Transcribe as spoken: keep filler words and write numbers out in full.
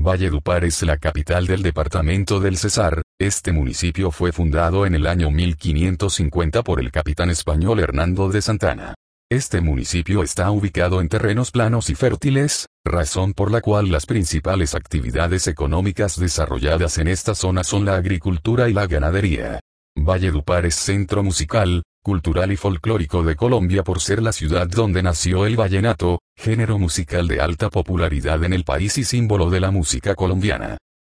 Valledupar es la capital del departamento del Cesar. Este municipio fue fundado en el año mil quinientos cincuenta por el capitán español Hernando de Santana. Este municipio está ubicado en terrenos planos y fértiles, razón por la cual las principales actividades económicas desarrolladas en esta zona son la agricultura y la ganadería. Valledupar es centro musical, cultural y folclórico de Colombia por ser la ciudad donde nació el vallenato, género musical de alta popularidad en el país y símbolo de la música colombiana.